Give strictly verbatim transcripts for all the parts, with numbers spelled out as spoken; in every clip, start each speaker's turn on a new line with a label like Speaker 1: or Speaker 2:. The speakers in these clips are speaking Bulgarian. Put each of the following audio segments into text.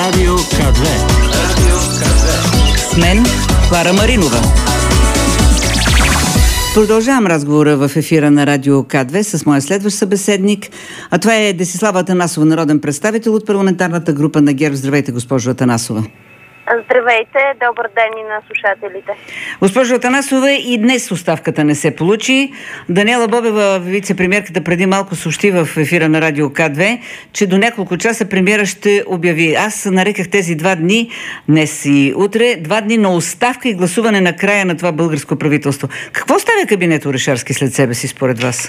Speaker 1: Радио КАТ две. Радио КАТ две.
Speaker 2: С мен Клара Маринова. Продължавам разговора в ефира на Радио КАТ две с моя следващ събеседник. А това е Десислава Атанасова, народен представител от парламентарната група на ГЕРБ. Здравейте, госпожо Атанасова.
Speaker 3: Здравейте, добър ден и на слушателите.
Speaker 2: Госпожо Атанасова, и днес оставката не се получи. Даниела Бобева, вице-премиерката, преди малко съобщи в ефира на Радио КАТ две, че до няколко часа премиера ще обяви. Аз нареках тези два дни, днес и утре, два дни на оставка и гласуване на края на това българско правителство. Какво оставя кабинет Орешарски след себе си, според вас?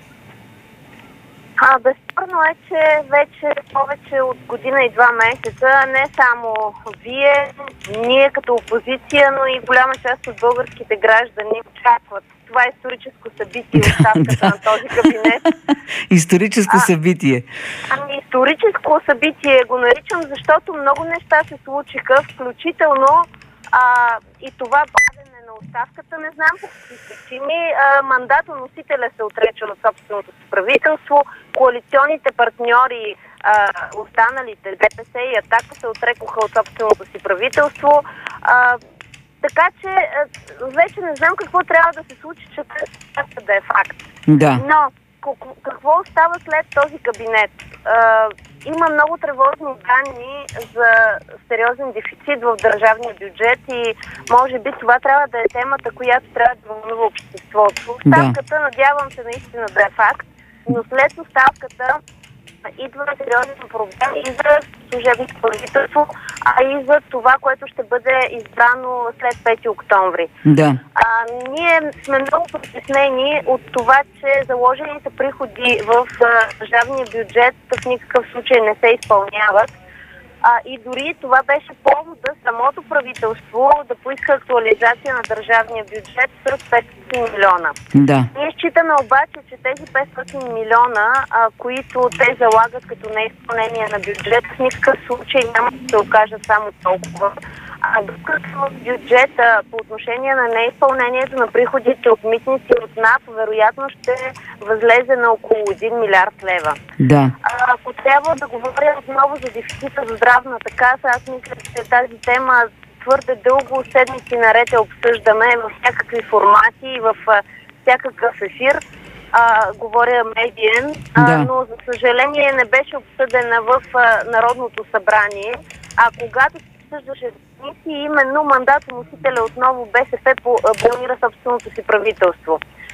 Speaker 3: А, безспорно е, че вече повече от година и два месеца не само вие, ние като опозиция, но и голяма част от българските граждани очакват това историческо събитие, оставката на този кабинет.
Speaker 2: Историческо
Speaker 3: а,
Speaker 2: събитие.
Speaker 3: Ами, историческо събитие го наричам, защото много неща се случиха, включително а, и това бавене на оставката, не знам по какви причини. Мандатоносителя се отрече от собственото си правителство, коалиционните партньори, а, останалите ДПС и Атака се отрекоха от собственото си правителство. А, така че а, вече не знам какво трябва да се случи, че това да е факт.
Speaker 2: Да.
Speaker 3: Но какво остава след този кабинет? А, има много тревожни данни за сериозен дефицит в държавния бюджет и може би това трябва да е темата, която трябва да вълнува обществото. Оставката, да. Надявам се наистина да е факт, но след оставката идва сериозен проблем и за служебното правителство, а и за това, което ще бъде избрано след пети октомври.
Speaker 2: Да.
Speaker 3: А, ние сме много притеснени от това, че заложените приходи в а, държавния бюджет в никакъв случай не се изпълняват. А, и дори това беше повода самото правителство да поиска актуализация на държавния бюджет с петстотин милиона.
Speaker 2: Да.
Speaker 3: Ние считаме обаче, че тези петстотин милиона, а, които те залагат като неизпълнение на бюджет, в никакъв случай няма да се окажат само толкова. А докато в бюджета по отношение на неизпълнението на приходите от митници от НАП, вероятно ще възлезе на около един милиард лева.
Speaker 2: Да.
Speaker 3: А, ако трябва да говоря отново за дефицита за здравната каса, аз мисля, че тази тема твърде дълго, седмици наред я обсъждаме във всякакви формати, в а, всякакъв ефир. А, говоря медиен, а,
Speaker 2: да.
Speaker 3: но за съжаление не беше обсъдена в а, Народното събрание. А когато се обсъждаше и именно мандатоносителя отново БСП планира собственото си правителство.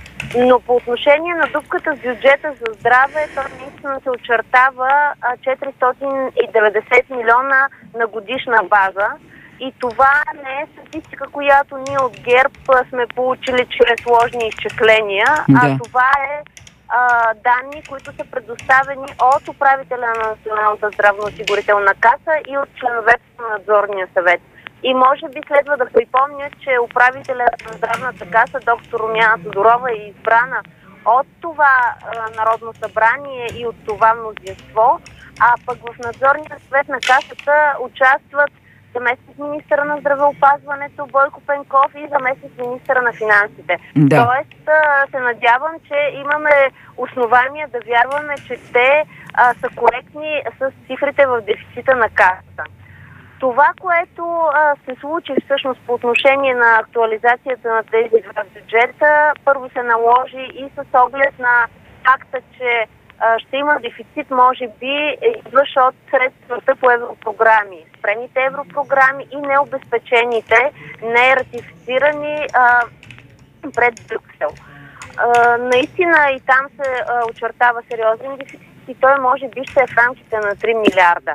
Speaker 3: Но по отношение на дупката с бюджета за здраве, то наистина се очертава четиристотин и деветдесет милиона на годишна база. И това не е статистика, която ние от ГЕРБ сме получили чрез сложни изчисления,
Speaker 2: да.
Speaker 3: а това е а, данни, които са предоставени от управителя на Националната здравноосигурителна каса и от членовете на надзорния съвет. И може би следва да припомня, че управителят на здравната каса, доктор Румяна Тодорова, е избрана от това а, Народно събрание и от това мнозинство, а пък в надзорния съвет на касата участват заместник министъра на здравеопазването Бойко Пенков и заместник министъра на финансите.
Speaker 2: Да.
Speaker 3: Тоест се надявам, че имаме основания да вярваме, че те а, са коректни с цифрите в дефицита на касата. Това, което а, се случи всъщност по отношение на актуализацията на тези два бюджета, първо се наложи и с оглед на факта, че ще има дефицит, може би, идваш от средствата по европрограми. Спрените европрограми и необезпечените, не ратифицирани а, пред Брюксел. А, наистина и там се а, очертава сериозен дефицит и той може би ще е в рамките на три милиарда.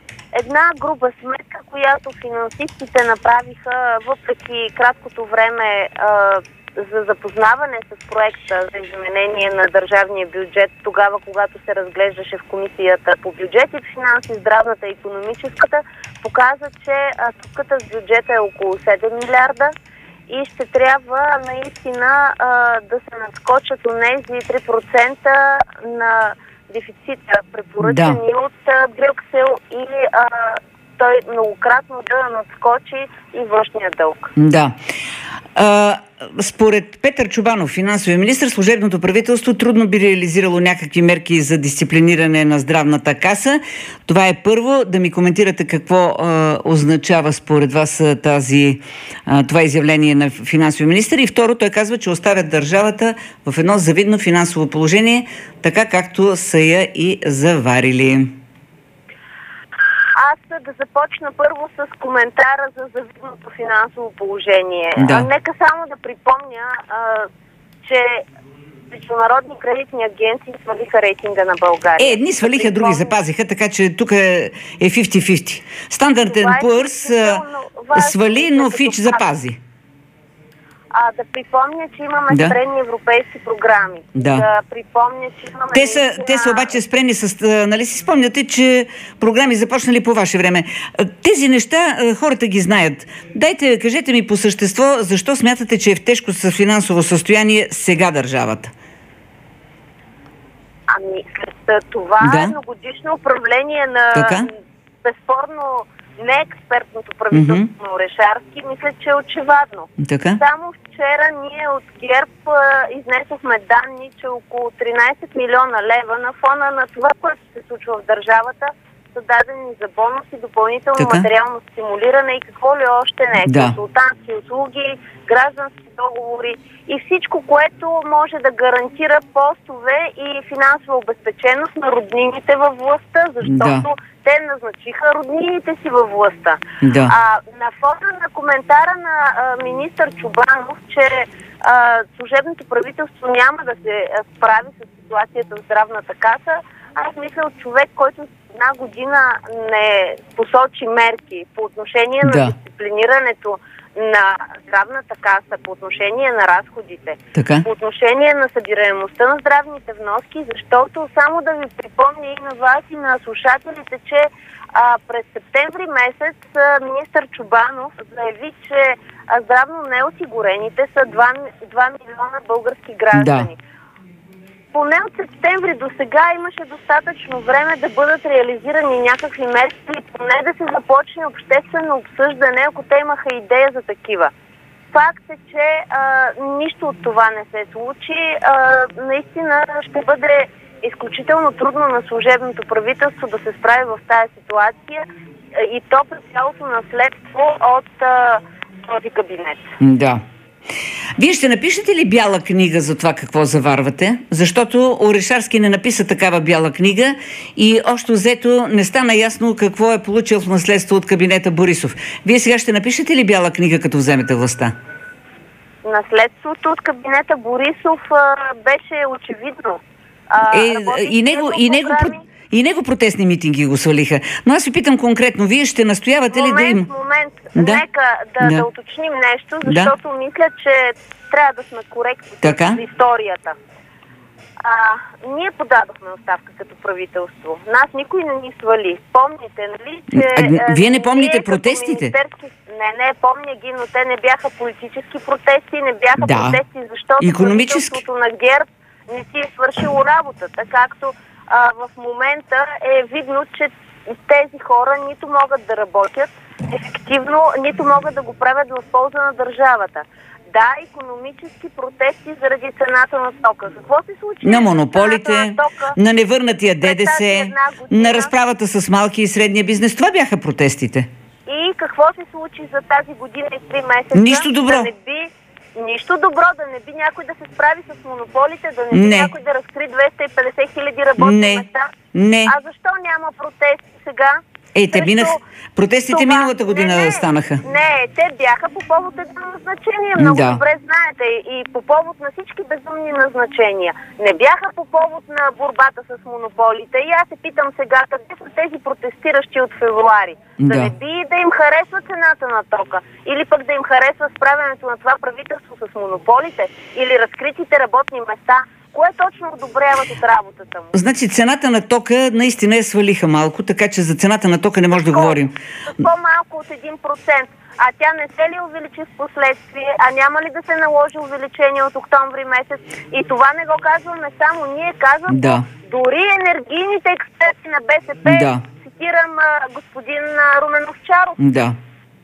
Speaker 3: Една груба сметка, която финансистите направиха въпреки краткото време а, за запознаване с проекта за изменение на държавния бюджет, тогава, когато се разглеждаше в комисията по бюджет и финанси, здравната и икономическата, показа, че тупката с бюджета е около седем милиарда и ще трябва наистина а, да се надскочат онези три процента на дефицита, препоръчани да. от а, Брюксел и а, той многократно да надскочи и външния дълг.
Speaker 2: Да. А, според Петър Чобанов, финансовия министр, служебното правителство трудно би реализирало някакви мерки за дисциплиниране на здравната каса. Това е първо. Да ми коментирате какво а, означава според вас тази, а, това изявление на финансовия министр. И второ, той казва, че оставят държавата в едно завидно финансово положение, така както са я и заварили.
Speaker 3: Аз да започна първо с коментара за завидното финансово положение.
Speaker 2: Да.
Speaker 3: А, нека само да припомня, а, че международни кредитни агенции свалиха рейтинга на България.
Speaker 2: Е, едни свалиха, други запазиха, така че тук е петдесет петдесет. Standard and Poor's свали, но Фич запази.
Speaker 3: А, да припомня, че имаме
Speaker 2: да.
Speaker 3: спрени европейски програми.
Speaker 2: Да.
Speaker 3: Да припомня, че имаме...
Speaker 2: Те са,
Speaker 3: наистина...
Speaker 2: те са обаче спрени с... Нали си спомняте, че програми започнали по ваше време. Тези неща хората ги знаят. Дайте, кажете ми по същество, защо смятате, че е в тежко с финансово състояние сега държавата?
Speaker 3: Ами, след това
Speaker 2: да.
Speaker 3: е многодишно управление на...
Speaker 2: Така?
Speaker 3: Безспорно не експертното правителство
Speaker 2: Mm-hmm.
Speaker 3: на Орешарски, мисля, че е очевадно.
Speaker 2: Така?
Speaker 3: Само вчера ние от ГЕРБ а, изнесохме данни, че около тринайсет милиона лева на фона на това, което се случва в държавата, са дадени за бонуси, допълнително
Speaker 2: така?
Speaker 3: материално стимулиране и какво ли още не.
Speaker 2: Да.
Speaker 3: Консултантски услуги, граждански договори и всичко, което може да гарантира постове и финансова обезпеченост на роднините във властта, защото
Speaker 2: да.
Speaker 3: те назначиха роднините си във властта.
Speaker 2: Да.
Speaker 3: А, на фона на коментара на а, министър Чобанов, че а, служебното правителство няма да се справи с ситуацията в здравната каса, аз мисля от човек, който една година не посочи мерки по отношение на
Speaker 2: да.
Speaker 3: дисциплинирането на здравната каса, по отношение на разходите,
Speaker 2: така?
Speaker 3: по отношение на събираемостта на здравните вноски, защото само да ви припомня и на вас и на слушателите, че а, през септември месец а, министър Чобанов заяви, че а, здравно неосигурените са два милиона български граждани. Да. Поне от септември до сега имаше достатъчно време да бъдат реализирани някакви мерки или поне да се започне обществено обсъждане, ако те имаха идея за такива. Факт е, че а, нищо от това не се случи. А, наистина ще бъде изключително трудно на служебното правителство да се справи в тази ситуация и то през цялото наследство от а, този кабинет.
Speaker 2: Да. Вие ще напишете ли бяла книга за това какво заварвате? Защото Орешарски не написа такава бяла книга и още взето не стана ясно какво е получил в наследство от кабинета Борисов. Вие сега ще напишете ли бяла книга, като вземете властта?
Speaker 3: Наследството от кабинета Борисов а, беше очевидно. А,
Speaker 2: е, и него, и него И него протестни митинги го свалиха. Но аз ви питам конкретно, вие ще настоявате
Speaker 3: момент,
Speaker 2: ли да им...
Speaker 3: Момент,
Speaker 2: да?
Speaker 3: Нека да,
Speaker 2: да.
Speaker 3: да уточним нещо, защото да. мисля, че трябва да сме коректни с историята. А, ние подадохме оставка като правителство. Нас никой не ни свали. Помните, нали, че...
Speaker 2: А, вие не помните протестите?
Speaker 3: Не, не, помня ги, но те не бяха политически протести, не бяха да. протести, защото правителството на ГЕРБ не си е свършило работата, както а, в момента е видно, че тези хора нито могат да работят ефективно, нито могат да го правят в полза на държавата. Да, икономически протести заради цената на тока. Какво се случи?
Speaker 2: На монополите, на, тока, на невърнатия ДДС, на разправата с малки и средния бизнес. Това бяха протестите.
Speaker 3: И какво се случи за тази година и три месеца?
Speaker 2: Нищо добро.
Speaker 3: Да не би, нищо добро, да не би някой да се справи с монополите, да не би
Speaker 2: не.
Speaker 3: някой да разкри двеста и петдесет хиляди работни
Speaker 2: не.
Speaker 3: места.
Speaker 2: Не.
Speaker 3: А защо няма протести сега?
Speaker 2: Е, те минах... Протестите това... миналата година не, не, станаха.
Speaker 3: Не, те бяха по повод едно назначение. Много
Speaker 2: да.
Speaker 3: добре знаете. И по повод на всички безумни назначения. Не бяха по повод на борбата с монополите. И аз се питам сега, къде са тези протестиращи от февруари? Да, да не би да им харесва цената на тока. Или пък да им харесва справянето на това правителство с монополите. Или разкритите работни места. Кое точно одобряват от работата му?
Speaker 2: Значи цената на тока наистина е свалиха малко, така че за цената на тока не може да говорим.
Speaker 3: С по-малко от един процент. А тя не се ли увеличи в последствие? А няма ли да се наложи увеличение от октомври месец? И това не го казваме само ние, казвам
Speaker 2: да.
Speaker 3: Дори енергийните експерти на БСП,
Speaker 2: да.
Speaker 3: цитирам а, господин а, Румен Овчаров.
Speaker 2: Да.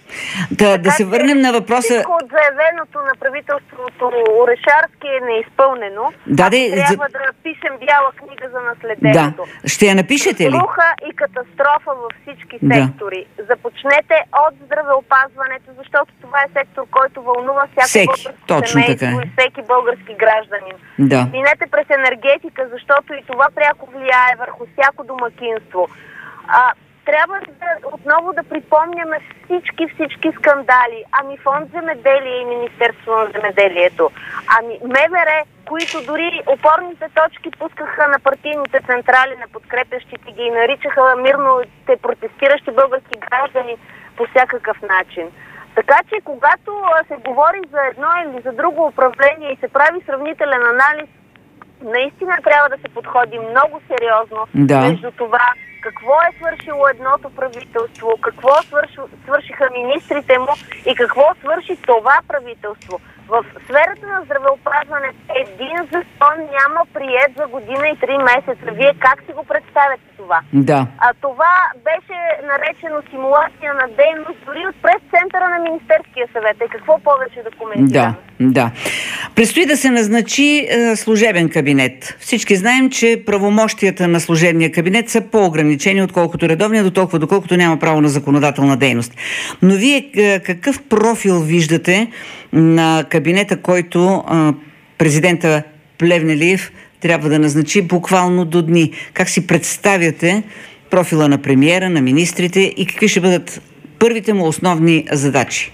Speaker 2: Да, да се върнем на въпроса...
Speaker 3: Всичко от заявеното на правителството Орешарски е неизпълнено.
Speaker 2: Да, де,
Speaker 3: трябва за... да пишем бяла книга за наследението.
Speaker 2: Да. Ще я напишете ли?
Speaker 3: Разруха и катастрофа във всички
Speaker 2: Да.
Speaker 3: сектори. Започнете от здравеопазването, защото това е сектор, който вълнува всяко
Speaker 2: всеки.
Speaker 3: българско
Speaker 2: Точно
Speaker 3: семейство
Speaker 2: така е.
Speaker 3: и всеки български гражданин.
Speaker 2: Да.
Speaker 3: Минете през енергетика, защото и това пряко влияе върху всяко домакинство. А, трябва да, отново да припомняме всички, всички скандали. Ами Фонд земеделие и Министерство на земеделието. Ами МВР, които дори опорните точки пускаха на партийните централи, на подкрепящите ги и наричаха мирните протестиращи български граждани по всякакъв начин. Така че, когато се говори за едно или за друго управление и се прави сравнителен анализ, наистина трябва да се подходи много сериозно
Speaker 2: Да.
Speaker 3: между това какво е свършило едното правителство, какво свърши, свършиха министрите му и какво свърши това правителство. В сферата на здравеопазване един закон няма приет за година и три месеца. Вие как си го представяте това?
Speaker 2: Да.
Speaker 3: А това беше наречено симулация на дейност дори от пресцентъра на Министерския съвет. И какво повече да коментираме?
Speaker 2: Да, да. Предстои да се назначи е, служебен кабинет. Всички знаем, че правомощията на служебния кабинет са по-ограничени, отколкото редовния, до толкова, доколкото няма право на законодателна дейност. Но вие е, какъв профил виждате на кабинета, който е, президента Плевнелиев трябва да назначи буквално до дни? Как си представяте профила на премиера, на министрите и какви ще бъдат първите му основни задачи?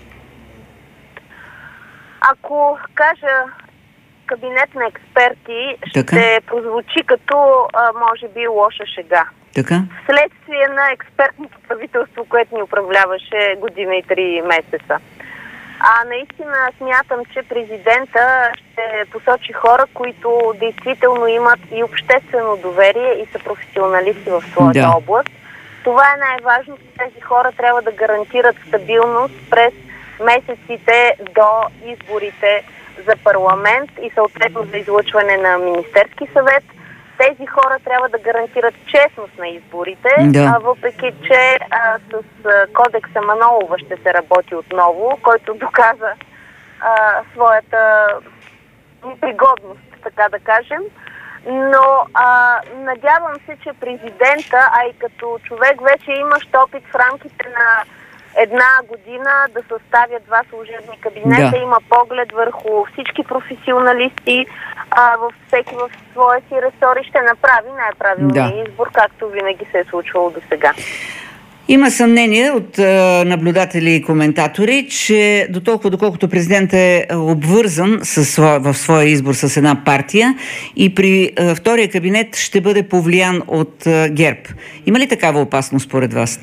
Speaker 3: Ако кажа кабинет на експерти,
Speaker 2: Така.
Speaker 3: ще прозвучи като, а, може би, лоша шега.
Speaker 2: Така?
Speaker 3: Вследствие на експертното правителство, което ни управляваше година и три месеца. А наистина смятам, че президента ще посочи хора, които действително имат и обществено доверие и са професионалисти в своята
Speaker 2: Да.
Speaker 3: област. Това е най-важно. Тези хора трябва да гарантират стабилност през месеците до изборите за парламент и съответно за излъчване на Министерски съвет. Тези хора трябва да гарантират честност на изборите,
Speaker 2: Да.
Speaker 3: а, въпреки че а, с а, кодекса Манолова ще се работи отново, който доказа а, своята непригодност, така да кажем. Но а, надявам се, че президента, а и като човек вече имащ опит в рамките на една година да съставя два служебни кабинета,
Speaker 2: Да.
Speaker 3: има поглед върху всички професионалисти а, във всеки в своя си ресор и ще направи най-правилния
Speaker 2: Да.
Speaker 3: избор, както винаги се е случвало до сега.
Speaker 2: Има съмнение от е, наблюдатели и коментатори, че до толкова доколкото президентът е обвързан със своя, в своя избор с една партия и при е, втория кабинет ще бъде повлиян от е, ГЕРБ. Има ли такава опасност според вас?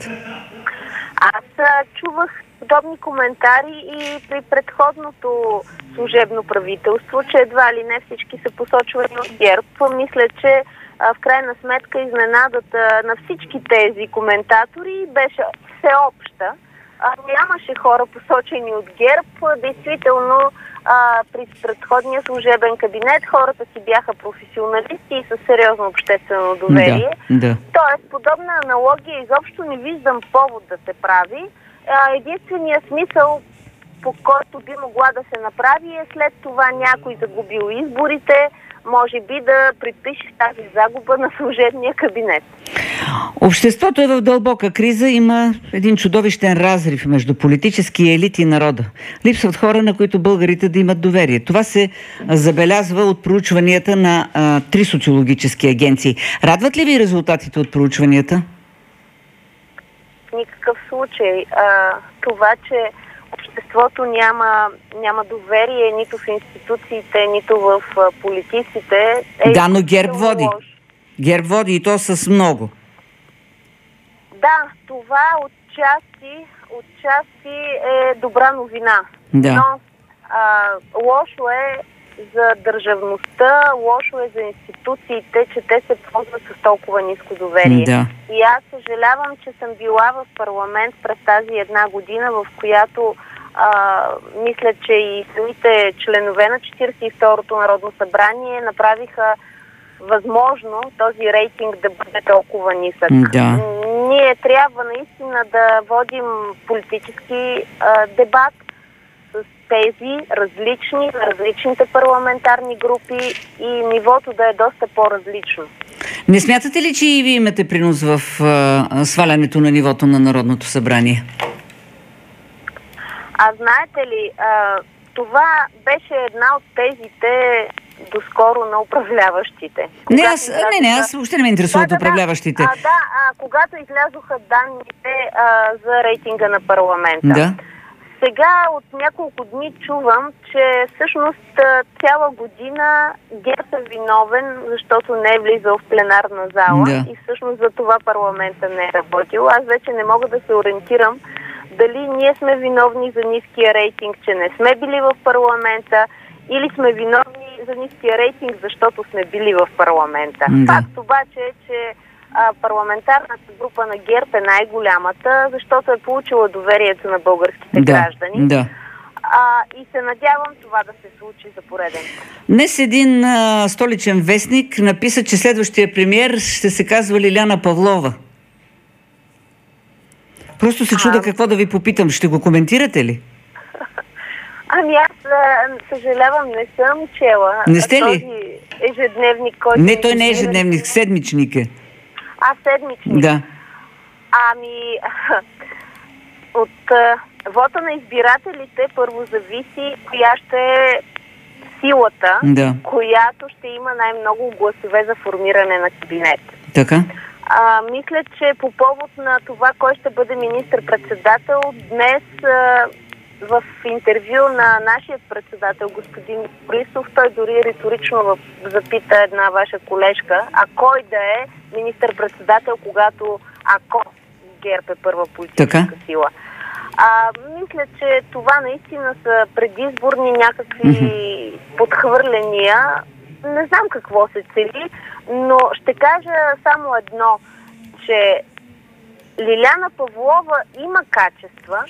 Speaker 3: Аз а, чувах подобни коментари и при предходното служебно правителство, че едва ли не всички са посочвани от ГЕРБ. Мисля, че а, в крайна сметка изненадата на всички тези коментатори беше всеобща. А, нямаше хора посочени от ГЕРБ. Действително, а, при предходния служебен кабинет хората си бяха професионалисти и със сериозно обществено доверие.
Speaker 2: Да, да.
Speaker 3: Тоест, подобна аналогия изобщо не виждам повод да се прави. А, единственият смисъл, по който би могла да се направи, е след това някой загубил изборите, може би да припише тази загуба на служебния кабинет.
Speaker 2: Обществото е в дълбока криза, има един чудовищен разрив между политически елит и народа. Липсват хора, на които българите да имат доверие. Това се забелязва от проучванията на а, три социологически агенции. Радват ли ви резултатите от проучванията?
Speaker 3: В никакъв случай. А, това, че обществото няма, няма доверие нито в институциите, нито в а, политиците, е
Speaker 2: Да, но ГЕРБ води.
Speaker 3: лошо.
Speaker 2: ГЕРБ води и то с много.
Speaker 3: Да, това отчасти, отчасти е добра новина.
Speaker 2: Да.
Speaker 3: Но а, лошо е за държавността, лошо е за институциите, че те се ползват с толкова ниско доверие.
Speaker 2: Да.
Speaker 3: И аз съжалявам, че съм била в парламент през тази една година, в която а, мисля, че и самите членове на четиридесет и второто Народно събрание направиха възможно този рейтинг да бъде толкова нисък.
Speaker 2: Да.
Speaker 3: ние трябва наистина да водим политически а, дебат с тези различни, различните парламентарни групи и нивото да е доста по-различно.
Speaker 2: Не смятате ли, че и вие имате принос в а, свалянето на нивото на Народното събрание?
Speaker 3: А знаете ли, а, това беше една от тезите доскоро на управляващите.
Speaker 2: Не, аз, излязоха... не, не, аз въобще не ме интересуват да, да, управляващите.
Speaker 3: Да, а, да а, когато излязоха данните а, за рейтинга на парламента.
Speaker 2: Да.
Speaker 3: Сега от няколко дни чувам, че всъщност цяла година ГЕРБ е виновен, защото не е влизал в пленарна зала
Speaker 2: да.
Speaker 3: И всъщност за това парламента не е работил. Аз вече не мога да се ориентирам дали ние сме виновни за ниския рейтинг, че не сме били в парламента, или сме виновни за ниския рейтинг, защото сме били в парламента.
Speaker 2: Да.
Speaker 3: Факт обаче е, че а, парламентарната група на ГЕРБ е най-голямата, защото е получила доверието на българските
Speaker 2: да.
Speaker 3: граждани.
Speaker 2: Да.
Speaker 3: А, и се надявам това да се случи за пореден път.
Speaker 2: Днес един а, столичен вестник написа, че следващия премиер ще се казва Лиляна Павлова. Просто се чуда какво да ви попитам. Ще го коментирате ли?
Speaker 3: Ами аз съжалявам, не съм чела.
Speaker 2: Не сте ли?
Speaker 3: Този ежедневник, който...
Speaker 2: Не, той не е ежедневник, седмичник е.
Speaker 3: А, седмичник?
Speaker 2: Да.
Speaker 3: Ами, от а, вота на избирателите първо зависи коя ще е силата,
Speaker 2: да.
Speaker 3: Която ще има най-много гласове за формиране на кабинет.
Speaker 2: Така?
Speaker 3: А, мисля, че по повод на това, кой ще бъде министър-председател, днес а, в интервю на нашия председател, господин Борисов, той дори риторично запита една ваша колежка, а кой да е министър-председател, когато ако ГЕРБ е първа политическа така? Сила. А, мисля, че това наистина са предизборни някакви mm-hmm. подхвърляния. Не знам какво се цели, но ще кажа само едно, че Лиляна Павлова има качества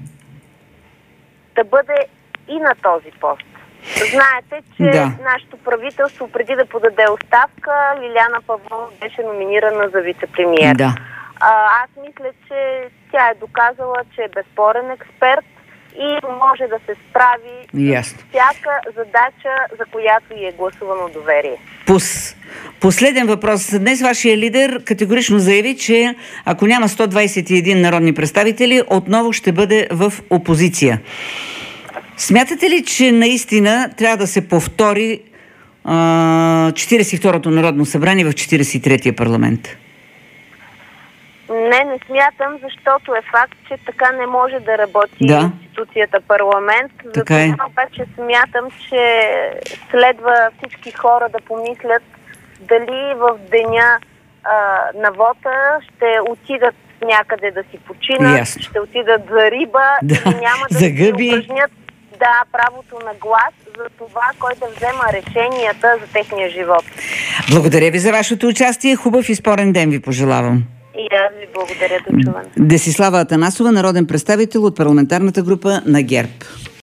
Speaker 3: да бъде и на този пост. Знаете, че да. Нашето правителство преди да подаде оставка, Лиляна Павлова беше номинирана за вице-премиер.
Speaker 2: Да.
Speaker 3: А, аз мисля, че тя е доказала, че е безспорен експерт и може да се справи
Speaker 2: Ясно.
Speaker 3: с всяка задача, за която й е гласувано доверие.
Speaker 2: Пус. Последен въпрос. Днес вашия лидер категорично заяви, че ако няма сто двадесет и един народни представители, отново ще бъде в опозиция. Смятате ли, че наистина трябва да се повтори а, четиридесет и второто народно събрание в четиридесет и третия парламент?
Speaker 3: Не, не смятам, защото е факт, че така не може да работи
Speaker 2: да.
Speaker 3: институцията парламент.
Speaker 2: Така е.
Speaker 3: Затова обаче смятам, че следва всички хора да помислят дали в деня а, на вота ще отидат някъде да си починат,
Speaker 2: Ясно.
Speaker 3: ще отидат за риба
Speaker 2: да.
Speaker 3: или няма да
Speaker 2: за
Speaker 3: си
Speaker 2: гъби.
Speaker 3: упражнят да, правото на глас за това, кой да взема решенията за техния живот.
Speaker 2: Благодаря ви за вашето участие. Хубав и спорен ден ви пожелавам.
Speaker 3: И аз ви благодаря, до чуване.
Speaker 2: Десислава Атанасова, народен представител от парламентарната група на ГЕРБ.